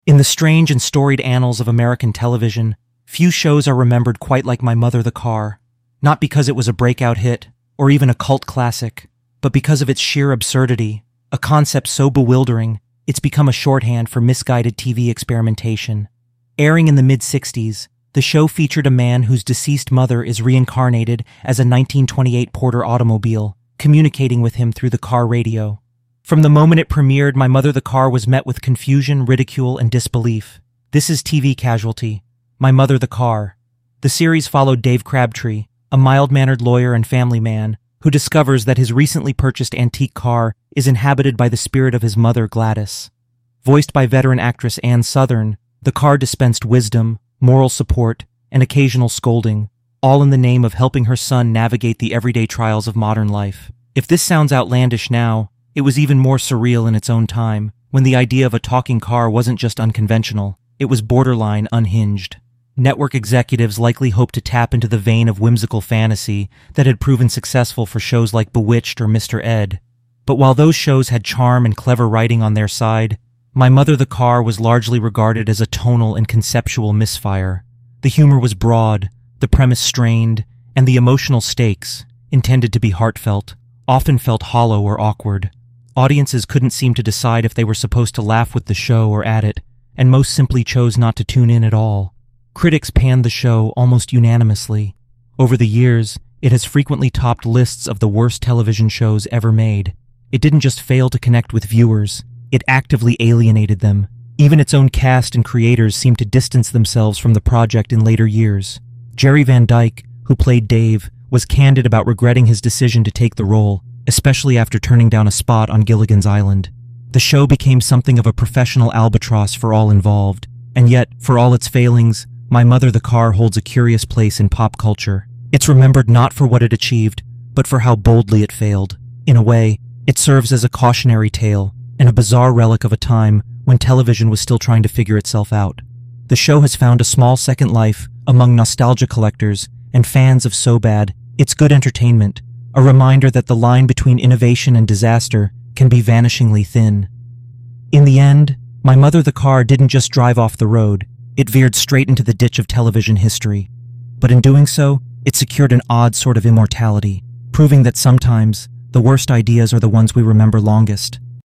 In the strange and storied annals of American television, few shows are remembered quite like My Mother the Car, not because it was a breakout hit or even a cult classic, but because of its sheer absurdity, a concept so bewildering, it's become a shorthand for misguided TV experimentation. Airing in the mid-60s, the show featured a man whose deceased mother is reincarnated as a 1928 Porter automobile, communicating with him through the car radio. From the moment it premiered, My Mother the Car was met with confusion, ridicule, and disbelief. This is TV Casualty, My Mother the Car. The series followed Dave Crabtree, a mild-mannered lawyer and family man, who discovers that his recently purchased antique car is inhabited by the spirit of his mother, Gladys. Voiced by veteran actress Ann Sothern, the car dispensed wisdom, moral support, and occasional scolding, all in the name of helping her son navigate the everyday trials of modern life. If this sounds outlandish now, it was even more surreal in its own time, when the idea of a talking car wasn't just unconventional, it was borderline unhinged. Network executives likely hoped to tap into the vein of whimsical fantasy that had proven successful for shows like Bewitched or Mr. Ed. But while those shows had charm and clever writing on their side, My Mother the Car was largely regarded as a tonal and conceptual misfire. The humor was broad, the premise strained, and the emotional stakes, intended to be heartfelt, often felt hollow or awkward. Audiences couldn't seem to decide if they were supposed to laugh with the show or at it, and most simply chose not to tune in at all. Critics panned the show almost unanimously. Over the years, it has frequently topped lists of the worst television shows ever made. It didn't just fail to connect with viewers, it actively alienated them. Even its own cast and creators seemed to distance themselves from the project in later years. Jerry Van Dyke, who played Dave, was candid about regretting his decision to take the role, especially after turning down a spot on Gilligan's Island. The show became something of a professional albatross for all involved, and yet, for all its failings, My Mother the Car holds a curious place in pop culture. It's remembered not for what it achieved, but for how boldly it failed. In a way, it serves as a cautionary tale, and a bizarre relic of a time when television was still trying to figure itself out. The show has found a small second life among nostalgia collectors and fans of So Bad, It's Good Entertainment, a reminder that the line between innovation and disaster can be vanishingly thin. In the end, My Mother the Car didn't just drive off the road, it veered straight into the ditch of television history. But in doing so, it secured an odd sort of immortality, proving that sometimes the worst ideas are the ones we remember longest.